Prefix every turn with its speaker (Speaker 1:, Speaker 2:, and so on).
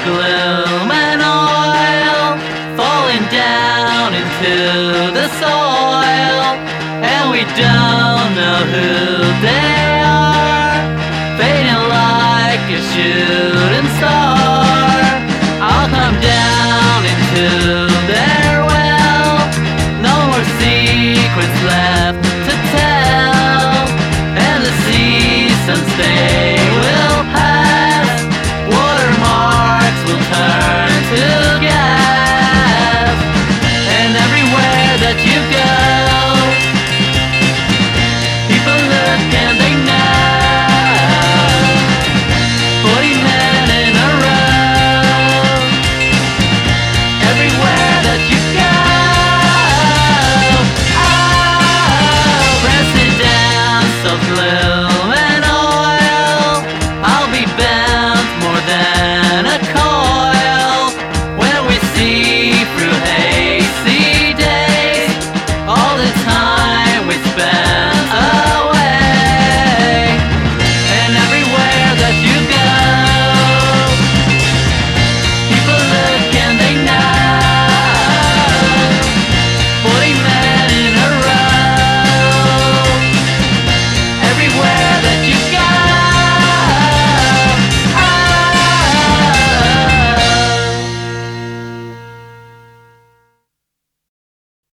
Speaker 1: gloom and oil falling down into the soil, and we don't know who they are, fading like a shooting star. I'll come down into their well, no more secrets left to tell, and the seasons they will pass, watermarks will turn to